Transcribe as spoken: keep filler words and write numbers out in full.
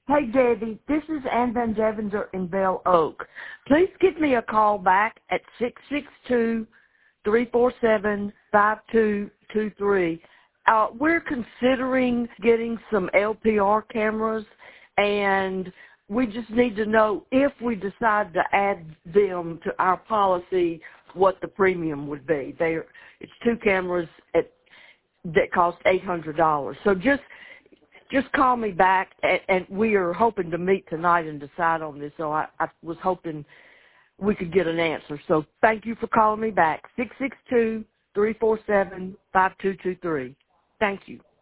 Hey, Debbie, this is Ann Van Deventer in Bell Oak. Please give me a call back at six six two, three four seven, five two two three. Uh, we're considering getting some L P R cameras, and we just need to know if we decide to add them to our policy, what the premium would be. They're, it's two cameras at, that cost eight hundred dollars. So just Just call me back, and, and we are hoping to meet tonight and decide on this, so I, I was hoping we could get an answer. So thank you for calling me back, six six two, three four seven, five two two three. Thank you.